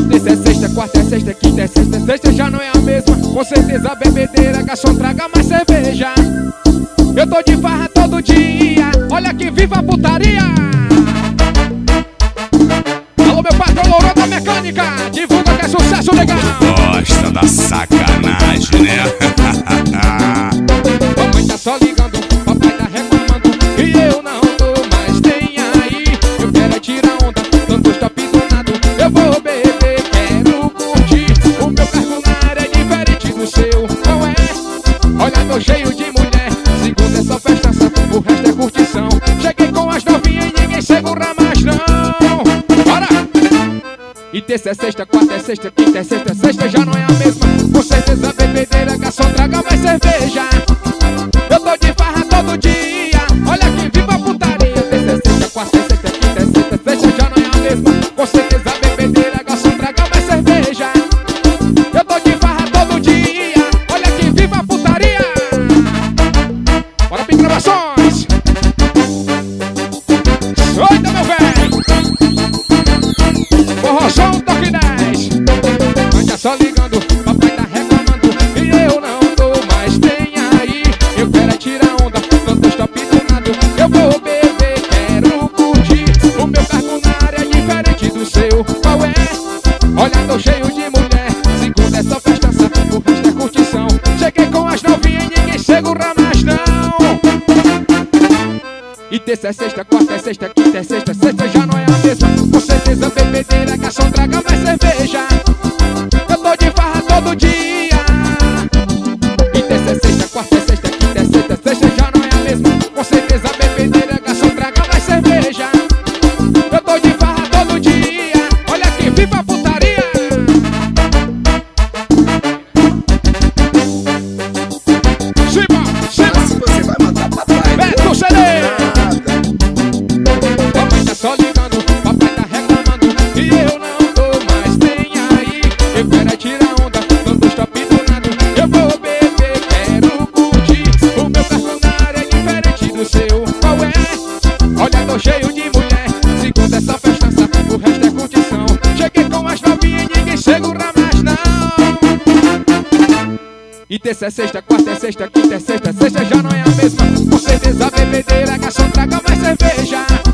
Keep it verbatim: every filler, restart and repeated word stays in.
terça é sexta, quarta é sexta, quinta é sexta, sexta já não é a mesma. Com certeza bebedeira, garçom traga mais cerveja. Eu tô de farra todo dia, olha que viva a putaria. Alô meu patrão Lourão da Mecânica, divulga que é sucesso legal. Gosta da sacanagem, né? Mamãe tá só ligando, papai tá reclamando e eu não tô mais nem aí. Eu quero é tirar onda, tanto está pitonado. Eu vou beber, quero curtir. O meu cargo na área é diferente do seu, não é? Olha, tô cheio de mulher, segunda é só festança, o resto é curtição. Cheguei com as novinhas e ninguém segura mais não. Bora! E terça é sexta, quarta é sexta, quinta é sexta, sexta já não é a mesma. Com certeza bebedeira, garçom traga mais cerveja. Eu tô de farra todo dia, olha que viva a putaria. Terça é sexta, quarta é sexta, quinta é sexta, sexta já não é a mesma. Com certeza bebedeira, garçom traga mais cerveja. Eu tô de farra todo dia, olha que viva a putaria. Bora Pink Gravações. Oita meu velho, forrozão toque dez. Mãe só ligando, papai tá reclamando e eu não tô mais nem aí. Eu quero é tirar onda, tanto está pitonado. Eu vou beber, quero curtir. O meu cargo na área é diferente do seu, qual é? Olha, tô cheio de mulher, segunda é só festança, o resto é curtição. Cheguei com as novinhas e ninguém segura mais não. E terça é sexta, quarta é sexta, quinta é sexta, sexta já não é a mesma. Com certeza bebedeira, garçom traga mais cerveja. Eu tô de farra todo dia. E terça é sexta, quarta é sexta, quinta é sexta, sexta já não é a mesma. Com certeza bebedeira, garçom traga mais cerveja. Eu tô de farra todo dia, olha que viva a putaria. Siba, siba, Se você vai matar papai, Beto C D. Mamãe tá só ligando, papai tá reclamando e eu não tô mais nem aí. Eu quero é tirar onda, tanto está pitonado. Eu vou beber, quero curtir. O meu cargo na área é diferente do seu, qual é? Olha, tô cheio de mulher, segunda é só festança, o resto é curtição. Cheguei com as novinhas e ninguém segura mais não. E terça é sexta, quarta é sexta, quinta é sexta, sexta já não é a mesma. Com certeza bebedeira, garçom traga mais cerveja.